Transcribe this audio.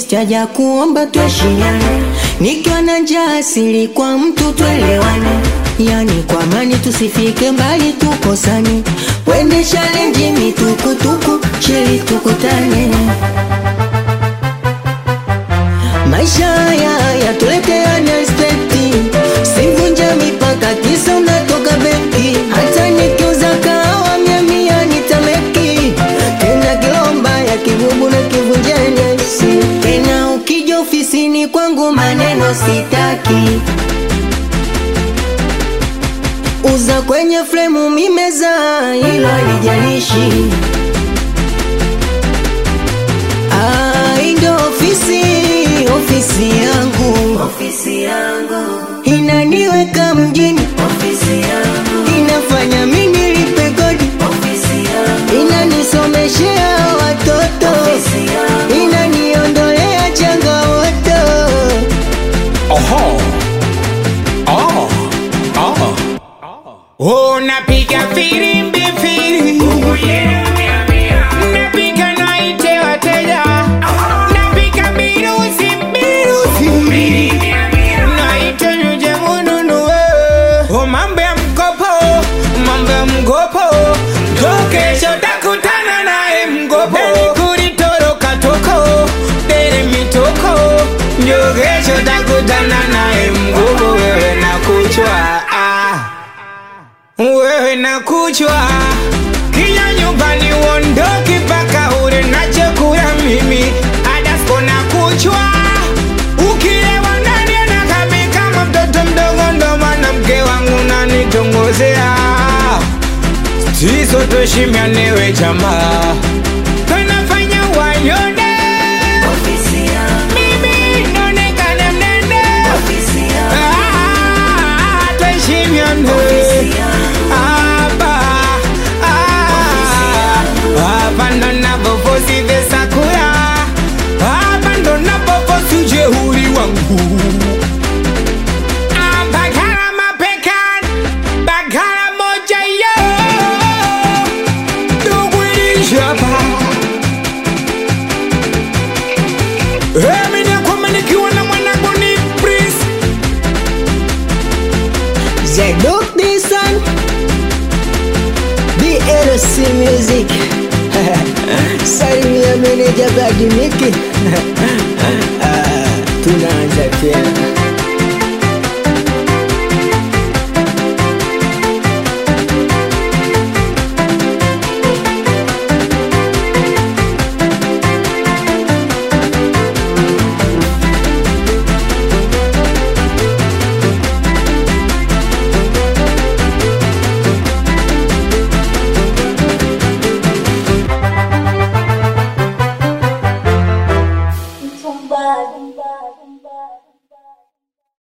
sijaja kuomba tuheshimiane. Nikiwa na njaa asili kwa mtu tuelewane. Yani kwa amani tusifike mbali tukosane. Wende challenge mitukutuku chili tukutane. Maisha haya yatulete unexpected. Sivunja mipaka kisa unatoka benki. Hata nikiuza kahawa 100 nitameki. Tena kilomba ya kibubu na kivunja nyasi. Tena ukija ofisini kwangu maneno sitaki. Uza kwenye fremu mimeza hilo halijalishi. Ndo ofisi yangu inaniweka mjini. Ofisi yangu inafanya mimi nilipe kodi. Ofisi yangu inanisomeshea watoto. Ofisi yangu inaniondolea changamoto. Napiga firimbi firi. Napiga naite wateja. Napiga birusi. Naite nyuje mununue. Mambo ya mgopo. Kesho takutana nae mgopo. Deli kulitoroka toko. Deli mitoko. Kesho takutana nae mgopo. Wewe nakuchwa kija nyumbani uondoki paka ule na chakula mimi adasko nakuchwa. Ukilewa ndani anakami kama mtoto mdogo ndo maana mke wangu nanitongozea. Siso tuheshimiane we jamaa. Tunafanya wanyonde. Ofisi yangu mimi nonekane mnene. Ofisi yangu tuheshimiane. Zeduk Disan BLC Music. Salimia meneja Badi Miki. Tunaanza tena.